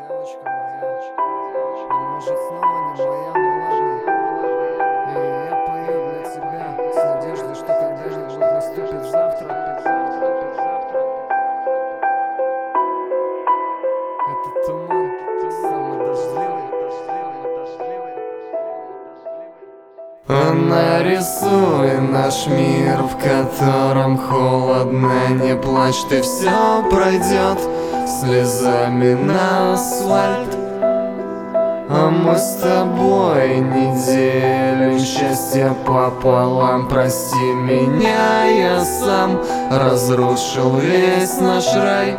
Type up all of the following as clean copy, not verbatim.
девочка моя, а может снова не моя, ну ладно. И я пою для тебя с надеждой, что когда-нибудь наступит завтра. Это туман, самый дождливый. Нарисуй наш мир, в котором холодно. Не плачь, ты все пройдет слезами на асфальт. А мы с тобой не делим счастье пополам. Прости меня, я сам разрушил весь наш рай.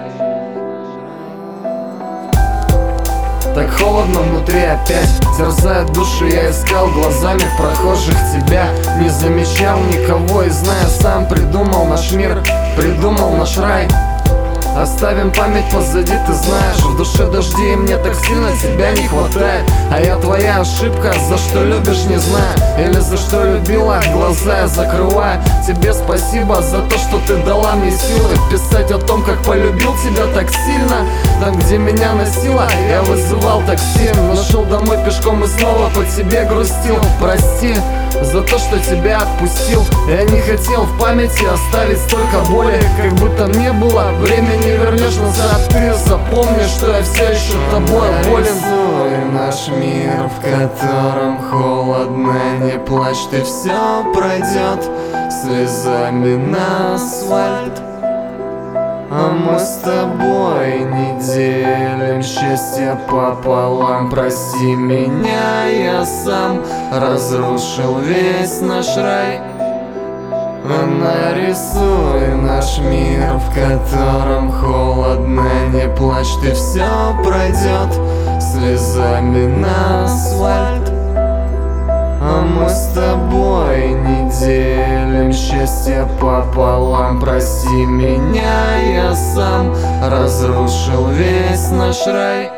Так холодно внутри опять, терзает душу. Я искал глазами в прохожих тебя, не замечал никого и, зная, сам придумал наш мир, придумал наш рай. Оставим память позади, ты знаешь, в душе дожди, и мне так сильно тебя не хватает. А я твоя ошибка, за что любишь, не знаю, или за что любила, глаза я закрываю. Тебе спасибо за то, что ты дала мне силы писать о том, как полюбил тебя так сильно. Там, где меня носило, я вызывал такси, нашел домой пешком и снова по тебе грустил. Прости за то, что тебя отпустил. Я не хотел в памяти оставить столько боли, как бы там не было, время не вернешь назад. Ты запомни, что я все еще тобой болен. Нарисуй наш мир, в котором холодно. Не плачь, ты все пройдет слезами на асфальт. А мы с тобой не делим счастье пополам. Прости меня, я сам разрушил весь наш рай. Нарисуй наш мир, в котором холодно. Не плачь, ты все пройдет слезами на асфальт. А мы с тобой не делим счастье пополам. Прости меня, я сам разрушил весь наш рай.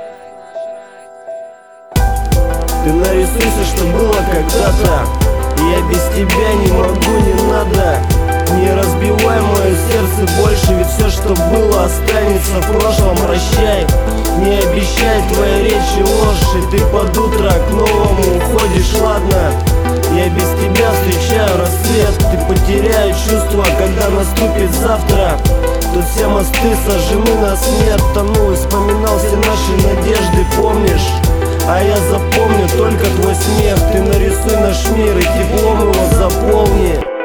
Ты нарисуйся, что было когда-то. Я без тебя не могу, не надо. Не разбивай мое сердце больше, ведь все, что было, останется в прошлом. Прощай, не обещай, твоя речь и ложь. И ты под утро к новому уходишь, ладно. Я без тебя встречаю рассвет. Ты потеряю чувства, когда наступит завтра. Тут все мосты сожжены на смерть. Тонул и вспоминал все наши надежды, помнишь? А я запомню только твой смех. Ты нарисуй наш мир и теплом его заполни.